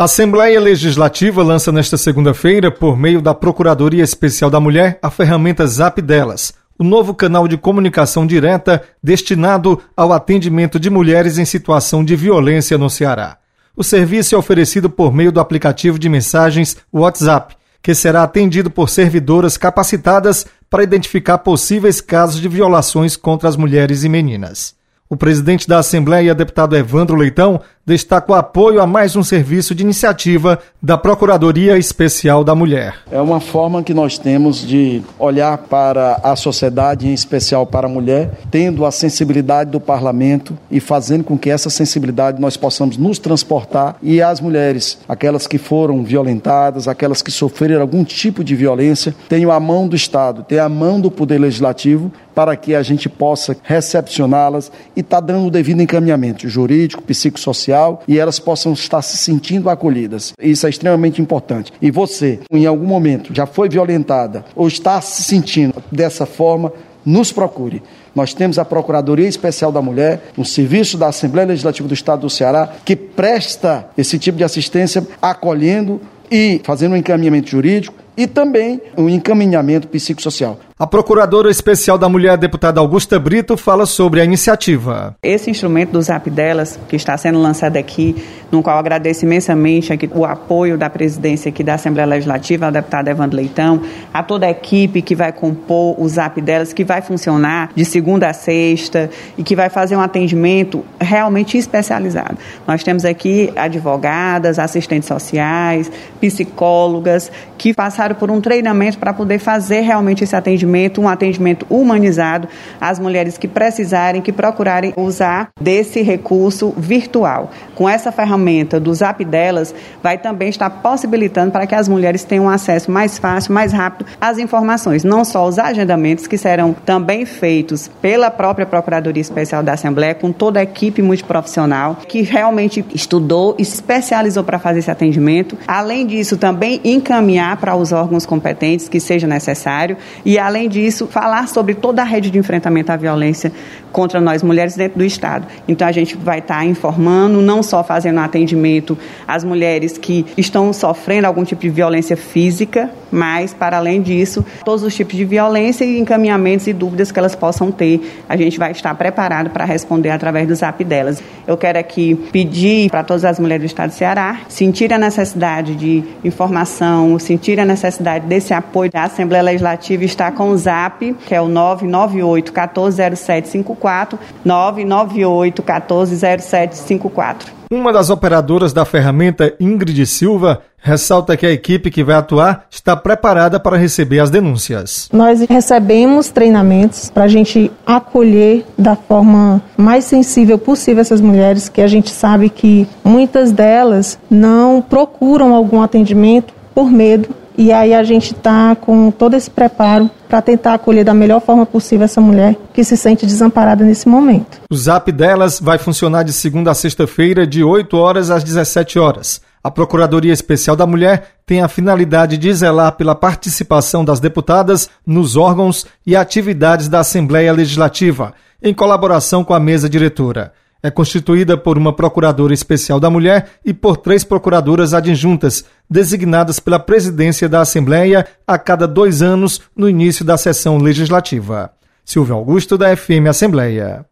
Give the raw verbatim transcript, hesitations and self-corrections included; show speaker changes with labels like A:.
A: A Assembleia Legislativa lança nesta segunda-feira, por meio da Procuradoria Especial da Mulher, a ferramenta Zap Delas, o novo canal de comunicação direta destinado ao atendimento de mulheres em situação de violência no Ceará. O serviço é oferecido por meio do aplicativo de mensagens WhatsApp, que será atendido por servidoras capacitadas para identificar possíveis casos de violações contra as mulheres e meninas. O presidente da Assembleia, deputado Evandro Leitão, destaca o apoio a mais um serviço de iniciativa da Procuradoria Especial da Mulher.
B: É uma forma que nós temos de olhar para a sociedade, em especial para a mulher, tendo a sensibilidade do parlamento e fazendo com que essa sensibilidade nós possamos nos transportar e as mulheres, aquelas que foram violentadas, aquelas que sofreram algum tipo de violência, tenham a mão do Estado, tenham a mão do Poder Legislativo para que a gente possa recepcioná-las e estar tá dando o devido encaminhamento jurídico, psicossocial e elas possam estar se sentindo acolhidas. Isso é extremamente importante. E você, em algum momento, já foi violentada ou está se sentindo dessa forma, nos procure. Nós temos a Procuradoria Especial da Mulher, um serviço da Assembleia Legislativa do Estado do Ceará, que presta esse tipo de assistência acolhendo e fazendo um encaminhamento jurídico e também um encaminhamento psicossocial.
A: A Procuradora Especial da Mulher, deputada Augusta Brito, fala sobre a iniciativa.
C: Esse instrumento do Zap Delas, que está sendo lançado aqui, no qual eu agradeço imensamente aqui o apoio da presidência aqui da Assembleia Legislativa, ao deputado Evandro Leitão, a toda a equipe que vai compor o Zap Delas, que vai funcionar de segunda a sexta e que vai fazer um atendimento realmente especializado. Nós temos aqui advogadas, assistentes sociais, psicólogas, que passaram por um treinamento para poder fazer realmente esse atendimento, um atendimento humanizado às mulheres que precisarem, que procurarem usar desse recurso virtual. Com essa ferramenta do Zap Delas, vai também estar possibilitando para que as mulheres tenham acesso mais fácil, mais rápido às informações, não só os agendamentos que serão também feitos pela própria Procuradoria Especial da Assembleia, com toda a equipe multiprofissional, que realmente estudou e se especializou para fazer esse atendimento. Além disso, também encaminhar para os órgãos competentes que seja necessário e, além disso, falar sobre toda a rede de enfrentamento à violência contra nós mulheres dentro do Estado. Então, a gente vai estar informando, não só fazendo atendimento às mulheres que estão sofrendo algum tipo de violência física, mas, para além disso, todos os tipos de violência e encaminhamentos e dúvidas que elas possam ter, a gente vai estar preparado para responder através do Zap Delas. Eu quero aqui pedir para todas as mulheres do Estado do Ceará sentir a necessidade de informação, sentir a necessidade desse apoio da Assembleia Legislativa, está com o Zap, que é o nove nove oito, um quatro zero sete cinco quatro, nove nove oito, um quatro zero sete cinco quatro.
A: Uma das operadoras da ferramenta, Ingrid Silva, ressalta que a equipe que vai atuar está preparada para receber as denúncias.
D: Nós recebemos treinamentos para a gente acolher da forma mais sensível possível essas mulheres, que a gente sabe que muitas delas não procuram algum atendimento por medo. E aí a gente está com todo esse preparo para tentar acolher da melhor forma possível essa mulher que se sente desamparada nesse momento.
A: O Zap Delas vai funcionar de segunda a sexta-feira, de oito horas às dezessete horas. A Procuradoria Especial da Mulher tem a finalidade de zelar pela participação das deputadas nos órgãos e atividades da Assembleia Legislativa, em colaboração com a mesa diretora. É constituída por uma Procuradora Especial da Mulher e por três Procuradoras adjuntas, designadas pela presidência da Assembleia a cada dois anos no início da sessão legislativa. Silvio Augusto, da F M Assembleia.